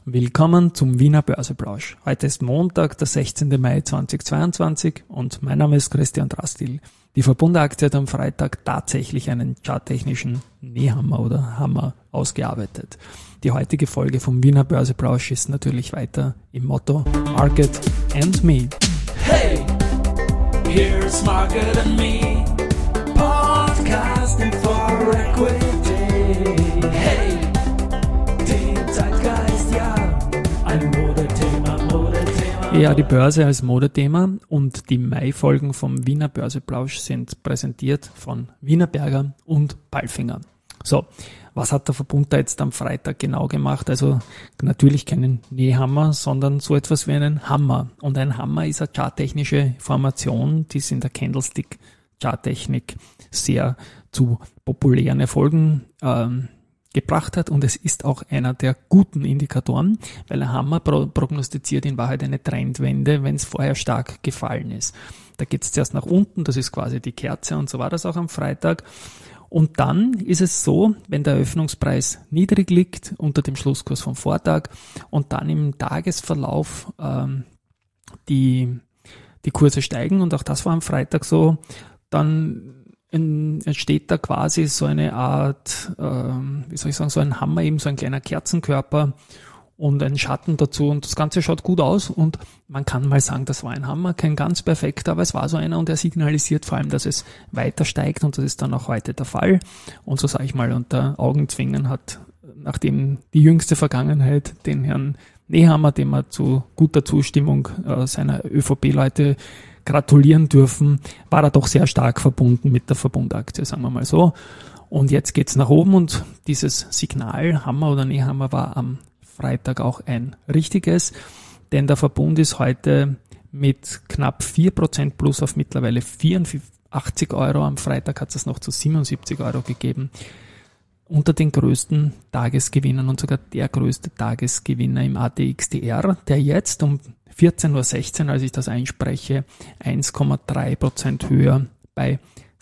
Willkommen zum Wiener Börseplausch. Heute ist Montag, der 16. Mai 2022 und mein Name ist Christian Drastil. Die Verbund-Aktie hat am Freitag tatsächlich einen charttechnischen Nehammer oder Hammer ausgearbeitet. Die heutige Folge vom Wiener Börseplausch ist natürlich weiter im Motto Market and Me. Hey, here's Market and Me, podcasting for equity. Hey, die Zeitgeist, ja, ein Modethema. Ja, die Börse als Modethema und die Mai-Folgen vom Wiener Börseplausch sind präsentiert von Wienerberger und Palfinger. So, was hat der Verbund da jetzt am Freitag genau gemacht? Also natürlich keinen Nehammer, sondern so etwas wie einen Hammer. Und ein Hammer ist eine charttechnische Formation, die es in der Candlestick-Charttechnik sehr zu populären Erfolgen gebracht hat. Und es ist auch einer der guten Indikatoren, weil ein Hammer prognostiziert in Wahrheit eine Trendwende, wenn es vorher stark gefallen ist. Da geht es zuerst nach unten, das ist quasi die Kerze und so war das auch am Freitag. Und dann ist es so, wenn der Eröffnungspreis niedrig liegt unter dem Schlusskurs vom Vortag und dann im Tagesverlauf die Kurse steigen, und auch das war am Freitag so, dann entsteht da quasi so eine Art, so ein Hammer, eben so ein kleiner Kerzenkörper und ein Schatten dazu, und das Ganze schaut gut aus und man kann mal sagen, das war ein Hammer, kein ganz perfekter, aber es war so einer, und er signalisiert vor allem, dass es weiter steigt, und das ist dann auch heute der Fall. Und so sage ich mal, unter Augenzwinkern hat, nachdem die jüngste Vergangenheit den Herrn Nehammer, dem wir zu guter Zustimmung seiner ÖVP-Leute gratulieren dürfen, war er doch sehr stark verbunden mit der Verbundaktie, sagen wir mal so. Und jetzt geht's nach oben, und dieses Signal, Hammer oder Nehammer, war am Freitag auch ein richtiges, denn der Verbund ist heute mit knapp 4% plus auf mittlerweile 84 Euro. Am Freitag hat es noch zu 77 Euro gegeben. Unter den größten Tagesgewinnern und sogar der größte Tagesgewinner im ATXDR, der jetzt um 14.16 Uhr, als ich das einspreche, 1,3% höher bei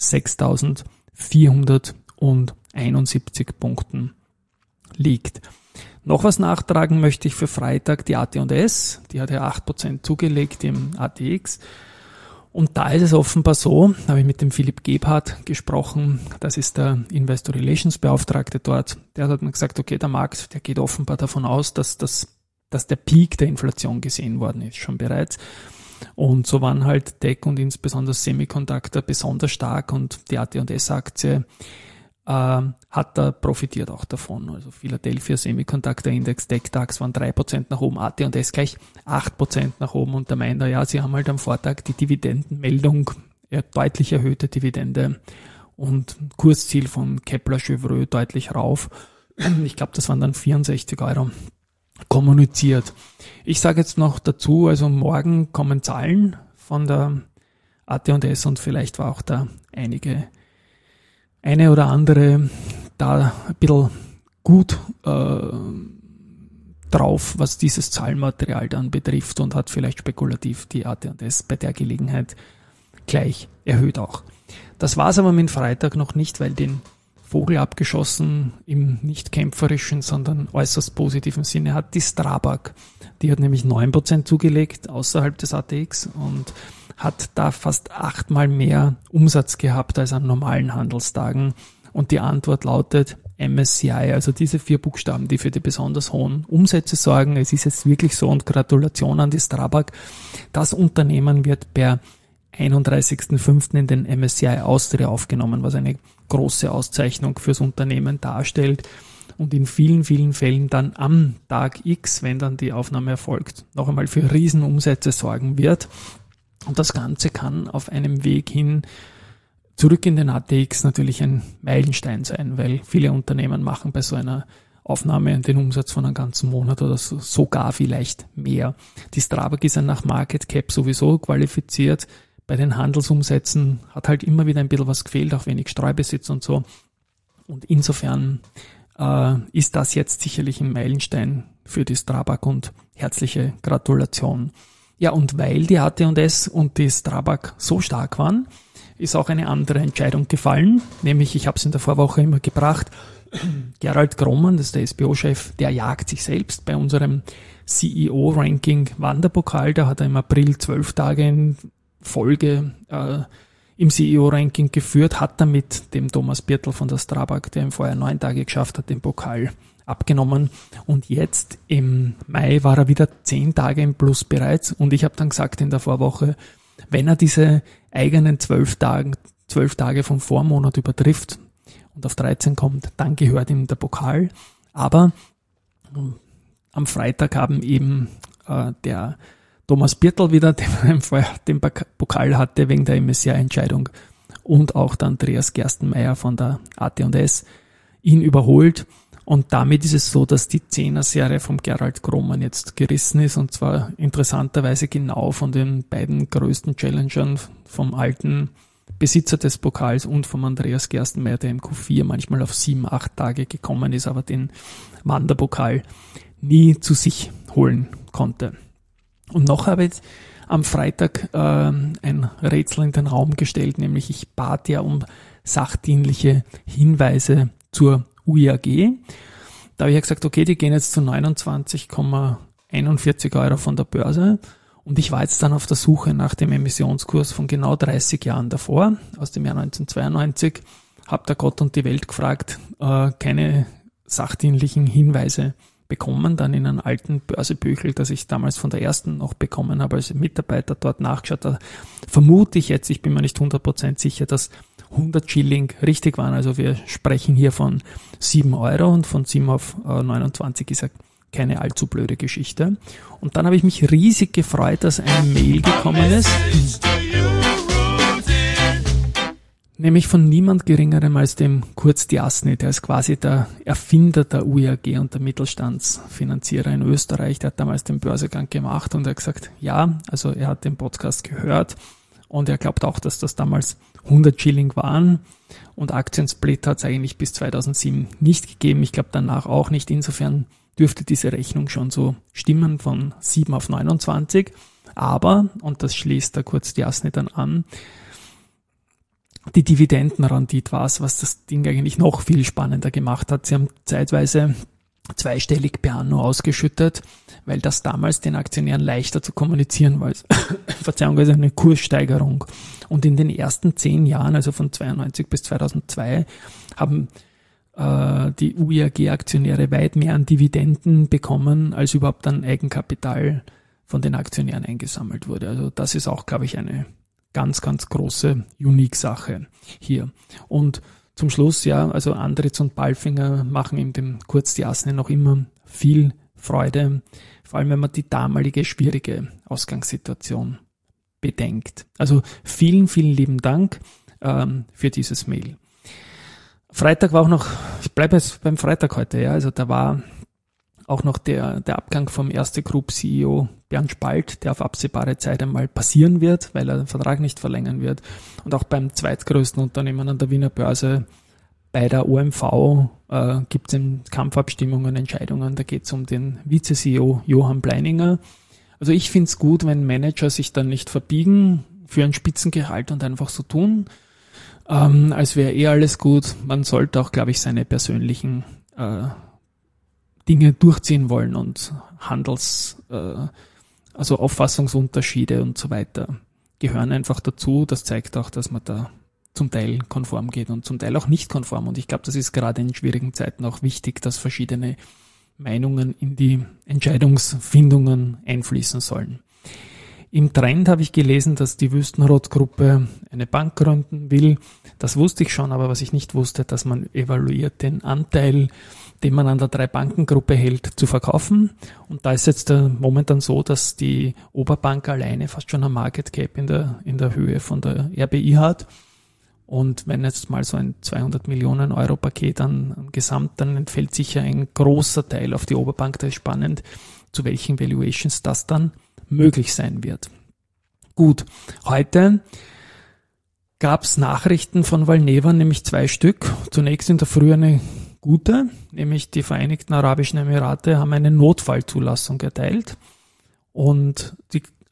6.471 Punkten liegt. Noch was nachtragen möchte ich für Freitag, die AT&S, die hat ja 8% zugelegt im ATX. Und da ist es offenbar so, habe ich mit dem Philipp Gebhardt gesprochen, das ist der Investor Relations Beauftragte dort, der hat mir gesagt, okay, der Markt, der geht offenbar davon aus, dass der Peak der Inflation gesehen worden ist, schon bereits. Und so waren halt Tech und insbesondere Semiconductor besonders stark, und die AT&S-Aktie hat da profitiert auch davon. Also Philadelphia Semiconductor Index, DAX waren 3% nach oben, AT&S gleich 8% nach oben, und da meint er, ja, sie haben halt am Vortag die Dividendenmeldung, deutlich erhöhte Dividende und Kursziel von Kepler Chevreux deutlich rauf. Ich glaube, das waren dann 64 Euro kommuniziert. Ich sage jetzt noch dazu, also morgen kommen Zahlen von der AT&S, und vielleicht war auch da eine oder andere da ein bisschen gut drauf, was dieses Zahlenmaterial dann betrifft, und hat vielleicht spekulativ die AT&S bei der Gelegenheit gleich erhöht auch. Das war es aber mit Freitag noch nicht, weil den Vogel abgeschossen im nicht kämpferischen, sondern äußerst positiven Sinne hat die Strabag. Die hat nämlich 9% zugelegt außerhalb des ATX und hat da fast 8-mal mehr Umsatz gehabt als an normalen Handelstagen. Und die Antwort lautet MSCI, also diese 4 Buchstaben, die für die besonders hohen Umsätze sorgen. Es ist jetzt wirklich so, und Gratulation an die Strabag. Das Unternehmen wird per 31.05. in den MSCI Austria aufgenommen, was eine große Auszeichnung fürs Unternehmen darstellt, und in vielen, vielen Fällen dann am Tag X, wenn dann die Aufnahme erfolgt, noch einmal für Riesenumsätze sorgen wird. Und das Ganze kann auf einem Weg hin zurück in den ATX natürlich ein Meilenstein sein, weil viele Unternehmen machen bei so einer Aufnahme den Umsatz von einem ganzen Monat oder sogar vielleicht mehr. Die Strabag ist ja nach Market Cap sowieso qualifiziert. Bei den Handelsumsätzen hat halt immer wieder ein bisschen was gefehlt, auch wenig Streubesitz und so. Und insofern ist das jetzt sicherlich ein Meilenstein für die Strabag, und herzliche Gratulation. Ja, und weil die AT&S und die Strabag so stark waren, ist auch eine andere Entscheidung gefallen, nämlich, ich habe es in der Vorwoche immer gebracht, Gerald Grohmann, das ist der SBO-Chef, der jagt sich selbst bei unserem CEO-Ranking Wanderpokal. Da hat er im April 12 Tage in Folge im CEO-Ranking geführt, hat damit dem Thomas Birtl von der Strabag, der ihm vorher 9 Tage geschafft hat, den Pokal abgenommen. Und jetzt im Mai war er wieder 10 Tage im Plus bereits. Und ich habe dann gesagt in der Vorwoche, wenn er diese eigenen 12 Tage vom Vormonat übertrifft und auf 13 kommt, dann gehört ihm der Pokal. Aber am Freitag haben eben der Thomas Birtl wieder, der vorher den Pokal hatte wegen der MSCI-Entscheidung, und auch der Andreas Gerstenmeier von der AT&S ihn überholt. Und damit ist es so, dass die 10er-Serie vom Gerald Grohmann jetzt gerissen ist, und zwar interessanterweise genau von den beiden größten Challengern, vom alten Besitzer des Pokals und vom Andreas Gerstenmeier, der im Q4 manchmal auf 7-8 Tage gekommen ist, aber den Wanderpokal nie zu sich holen konnte. Und noch habe ich am Freitag ein Rätsel in den Raum gestellt, nämlich ich bat ja um sachdienliche Hinweise zur UIAG. Da habe ich ja gesagt, okay, die gehen jetzt zu 29,41 Euro von der Börse, und ich war jetzt dann auf der Suche nach dem Emissionskurs von genau 30 Jahren davor, aus dem Jahr 1992, habe da Gott und die Welt gefragt, keine sachdienlichen Hinweise bekommen, dann in einem alten Börsebüchel, das ich damals von der ersten noch bekommen habe, als Mitarbeiter dort nachgeschaut. Da vermute ich jetzt, ich bin mir nicht 100% sicher, dass 100 Schilling richtig waren. Also wir sprechen hier von 7 Euro, und von 7 auf 29 ist ja keine allzu blöde Geschichte. Und dann habe ich mich riesig gefreut, dass eine Mail gekommen ist, nämlich von niemand Geringerem als dem Kurt Diasny, der ist quasi der Erfinder der UIAG und der Mittelstandsfinanzierer in Österreich. Der hat damals den Börsegang gemacht und er hat gesagt, ja, also er hat den Podcast gehört und er glaubt auch, dass das damals 100 Schilling waren, und Aktiensplit hat es eigentlich bis 2007 nicht gegeben. Ich glaube danach auch nicht. Insofern dürfte diese Rechnung schon so stimmen, von 7 auf 29. Aber, und das schließt der Kurt Diasny dann an, die Dividendenrendite war es, was das Ding eigentlich noch viel spannender gemacht hat. Sie haben zeitweise zweistellig per anno ausgeschüttet, weil das damals den Aktionären leichter zu kommunizieren war. Verzeihung, also eine Kurssteigerung. Und in den ersten 10 Jahren, also von 92 bis 2002, haben die UIAG-Aktionäre weit mehr an Dividenden bekommen, als überhaupt an Eigenkapital von den Aktionären eingesammelt wurde. Also das ist auch, glaube ich, eine ganz, ganz große Unique-Sache hier. Und zum Schluss, ja, also Andritz und Palfinger machen ihm dem Kurt Diasny noch immer viel Freude, vor allem wenn man die damalige schwierige Ausgangssituation bedenkt. Also vielen, vielen lieben Dank für dieses Mail. Freitag war auch noch, ich bleibe jetzt beim Freitag heute, ja, also da war auch noch der Abgang vom Erste Group CEO Bernd Spalt, der auf absehbare Zeit einmal passieren wird, weil er den Vertrag nicht verlängern wird. Und auch beim zweitgrößten Unternehmen an der Wiener Börse, bei der OMV, gibt es Kampfabstimmungen, Entscheidungen. Da geht es um den Vize-CEO Johann Pleininger. Also ich finde es gut, wenn Manager sich dann nicht verbiegen für ein Spitzengehalt und einfach so tun, als wäre alles gut. Man sollte auch, glaube ich, seine persönlichen Dinge durchziehen wollen und also Auffassungsunterschiede und so weiter gehören einfach dazu. Das zeigt auch, dass man da zum Teil konform geht und zum Teil auch nicht konform. Und ich glaube, das ist gerade in schwierigen Zeiten auch wichtig, dass verschiedene Meinungen in die Entscheidungsfindungen einfließen sollen. Im Trend habe ich gelesen, dass die Wüstenrot-Gruppe eine Bank gründen will. Das wusste ich schon, aber was ich nicht wusste, dass man evaluiert, den Anteil, den man an der 3-Banken-Gruppe hält, zu verkaufen. Und da ist jetzt momentan so, dass die Oberbank alleine fast schon ein Market Cap in der Höhe von der RBI hat. Und wenn jetzt mal so ein 200 Millionen Euro Paket an Gesamt, dann entfällt sicher ein großer Teil auf die Oberbank. Da ist spannend, zu welchen Valuations das dann möglich sein wird. Gut, heute gab es Nachrichten von Valneva, nämlich 2 Stück. Zunächst in der Früh eine gute, nämlich die Vereinigten Arabischen Emirate haben eine Notfallzulassung erteilt und die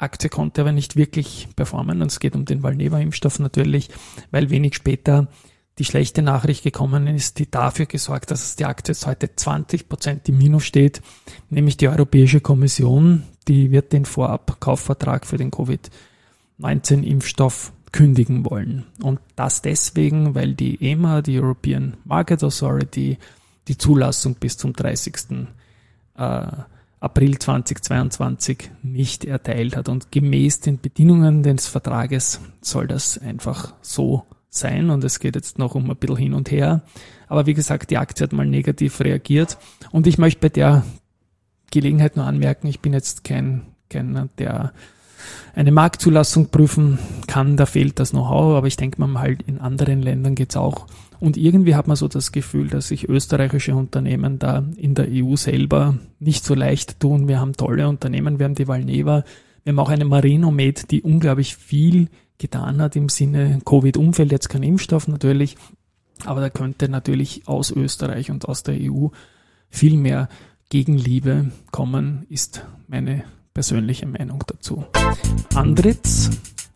Aktie konnte aber nicht wirklich performen und es geht um den Valneva-Impfstoff natürlich, weil wenig später die schlechte Nachricht gekommen ist, die dafür gesorgt, dass die Aktie jetzt heute 20% im Minus steht, nämlich die Europäische Kommission, die wird den Vorabkaufvertrag für den Covid-19-Impfstoff kündigen wollen. Und das deswegen, weil die EMA, die European Market Authority, die Zulassung bis zum 30. April 2022 nicht erteilt hat. Und gemäß den Bedingungen des Vertrages soll das einfach so sein und es geht jetzt noch um ein bisschen hin und her. Aber wie gesagt, die Aktie hat mal negativ reagiert und ich möchte bei der Gelegenheit nur anmerken, ich bin jetzt keiner, der eine Marktzulassung prüfen kann, da fehlt das Know-how, aber ich denke mal halt in anderen Ländern geht's auch. Und irgendwie hat man so das Gefühl, dass sich österreichische Unternehmen da in der EU selber nicht so leicht tun. Wir haben tolle Unternehmen, wir haben die Valneva, wir haben auch eine Marinomed, die unglaublich viel getan hat im Sinne Covid-Umfeld, jetzt kein Impfstoff natürlich, aber da könnte natürlich aus Österreich und aus der EU viel mehr Gegenliebe kommen, ist meine persönliche Meinung dazu. Andritz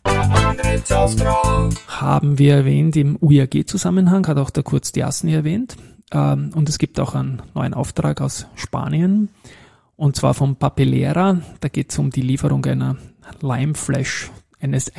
haben wir erwähnt im UIAG-Zusammenhang, hat auch der Kurz Diasny erwähnt, und es gibt auch einen neuen Auftrag aus Spanien, und zwar von Papelera, da geht es um die Lieferung eines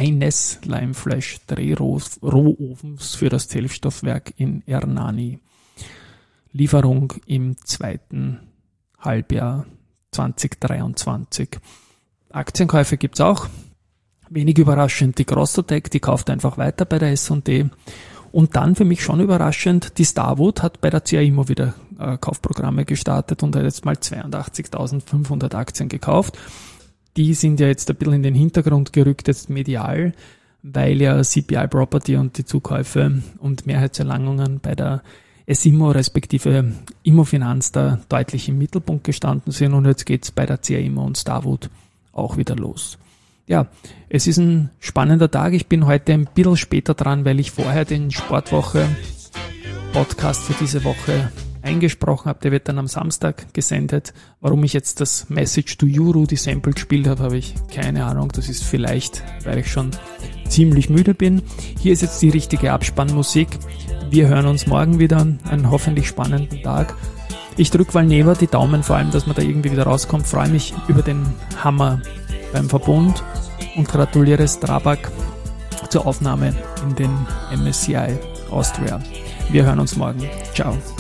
Limeflash-Drehrohofens für das Zellstoffwerk in Hernani. Lieferung im 2. Halbjahr 2023. Aktienkäufe gibt's auch. Wenig überraschend die Grossotec, die kauft einfach weiter bei der S&D. Und dann für mich schon überraschend, die Starwood hat bei der CA Immo wieder Kaufprogramme gestartet und hat jetzt mal 82.500 Aktien gekauft. Die sind ja jetzt ein bisschen in den Hintergrund gerückt, jetzt medial, weil ja CPI Property und die Zukäufe und Mehrheitserlangungen bei der S-Immo respektive Immofinanz da deutlich im Mittelpunkt gestanden sind und jetzt geht's bei der CA Immo und Starwood auch wieder los. Ja, es ist ein spannender Tag. Ich bin heute ein bisschen später dran, weil ich vorher den Sportwoche-Podcast für diese Woche eingesprochen habe. Der wird dann am Samstag gesendet. Warum ich jetzt das Message to You, Rudi Sample gespielt habe ich keine Ahnung. Das ist vielleicht, weil ich schon ziemlich müde bin. Hier ist jetzt die richtige Abspannmusik. Wir hören uns morgen wieder. Einen hoffentlich spannenden Tag. Ich drücke Valneva die Daumen, vor allem, dass man da irgendwie wieder rauskommt. Freue mich über den Hammer beim Verbund und gratuliere Strabag zur Aufnahme in den MSCI Austria. Wir hören uns morgen. Ciao.